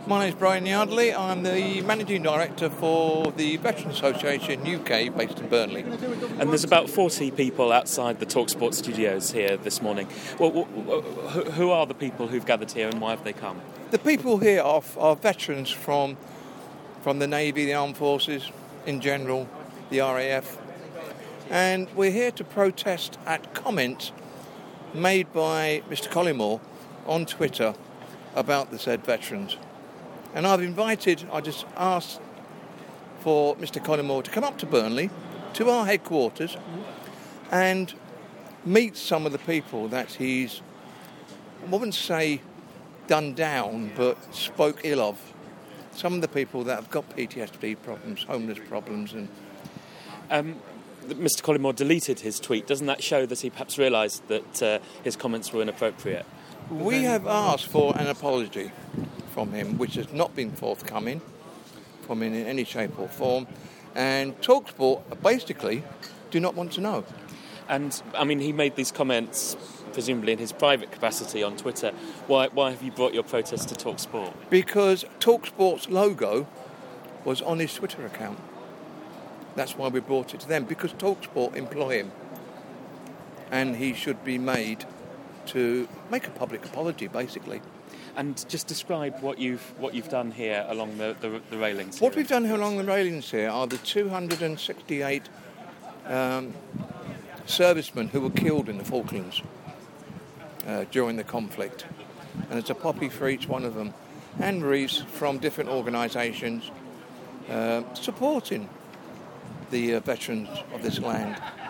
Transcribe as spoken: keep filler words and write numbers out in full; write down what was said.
My name is Brian Yardley. I'm the Managing Director for the Veterans Association U K, based in Burnley. And there's about forty people outside the TalkSport studios here this morning. Well, who are the people who've gathered here and why have they come? The people here are, are veterans from, from the Navy, the Armed Forces in general, the R A F. And we're here to protest at comments made by Mister Collymore on Twitter about the said veterans. And I've invited, I just asked for Mister Collymore to come up to Burnley, to our headquarters, and meet some of the people that he's, I wouldn't say done down, but spoke ill of. Some of the people that have got P T S D problems, homeless problems. and. Um, Mister Collymore deleted his tweet. Doesn't that show that he perhaps realised that uh, his comments were inappropriate? We have asked for an apology from him, which has not been forthcoming from him in any shape or form. And TalkSport basically do not want to know. And, I mean, he made these comments, presumably in his private capacity on Twitter. Why, why have you brought your protest to TalkSport? Because TalkSport's logo was on his Twitter account. That's why we brought it to them, because TalkSport employ him. And he should be made to make a public apology, basically. And just describe what you've what you've done here along the, the, the railings. What we've done here along the railings here are the two hundred sixty-eight um, servicemen who were killed in the Falklands uh, during the conflict. And there's a poppy for each one of them. And wreaths from different organisations uh, supporting the uh, veterans of this land.